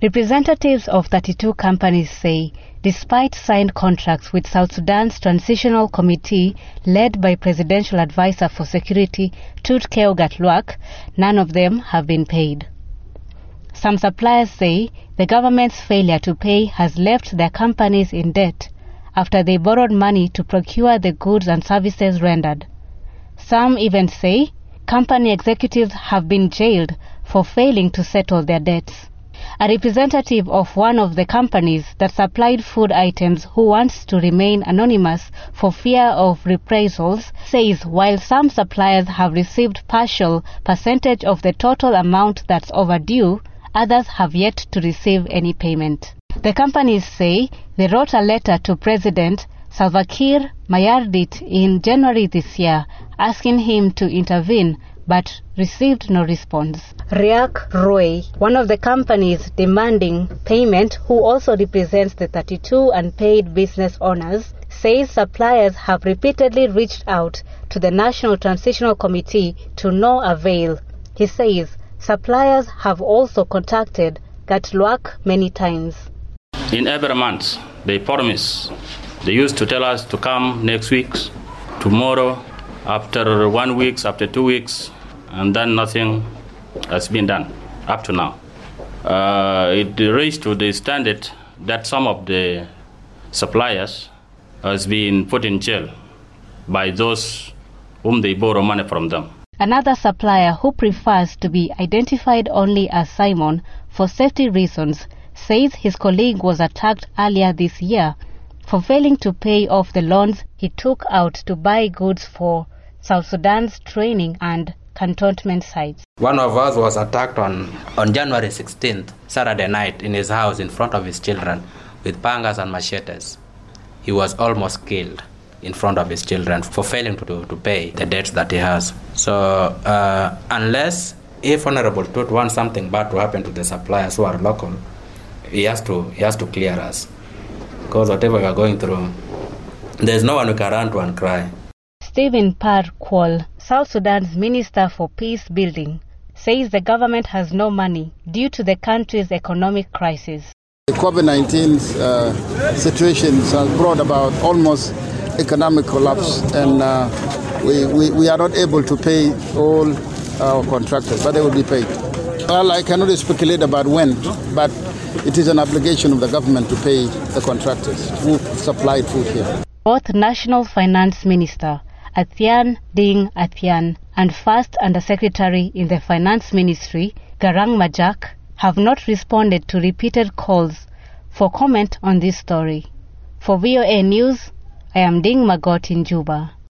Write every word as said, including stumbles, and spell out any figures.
Representatives of thirty-two companies say, despite signed contracts with South Sudan's Transitional Committee led by Presidential Advisor for Security Tut Keogat Luak, none of them have been paid. Some suppliers say the government's failure to pay has left their companies in debt after they borrowed money to procure the goods and services rendered. Some even say company executives have been jailed for failing to settle their debts. A representative of one of the companies that supplied food items who wants to remain anonymous for fear of reprisals says while some suppliers have received partial percentage of the total amount that's overdue, others have yet to receive any payment. The companies say they wrote a letter to President Salva Kiir Mayardit in January this year asking him to intervene but received no response. Riak Roy, one of the companies demanding payment, who also represents the thirty-two unpaid business owners, says suppliers have repeatedly reached out to the National Transitional Committee to no avail. He says suppliers have also contacted Gatluak many times. In every month, they promise. They used to tell us to come next week, tomorrow, after one week, after two weeks, and then nothing has been done up to now. Uh, it raised to the standard that some of the suppliers has been put in jail by those whom they borrow money from them. Another supplier who prefers to be identified only as Simon for safety reasons says his colleague was attacked earlier this year for failing to pay off the loans he took out to buy goods for South Sudan's training and cantonment sites. One of us was attacked on, on January sixteenth, Saturday night, in his house in front of his children with pangas and machetes. He was almost killed in front of his children for failing to, to, to pay the debts that he has. So uh, unless if Honorable Tut wants something bad to happen to the suppliers who are local, he has to, he has to clear us. Because whatever we are going through, there's no one who can run to and cry. Stephen Parr Kwol, South Sudan's Minister for Peace Building, says the government has no money due to the country's economic crisis. The COVID nineteen uh, situation has brought about almost economic collapse, and uh, we, we, we are not able to pay all our contractors, but they will be paid. Well, I cannot speculate about when, but it is an obligation of the government to pay the contractors who supplied food here. Both National Finance Minister Athian Ding Athian and First Undersecretary in the Finance Ministry, Garang Majak, have not responded to repeated calls for comment on this story. For V O A News, I am Ding Magot in Juba.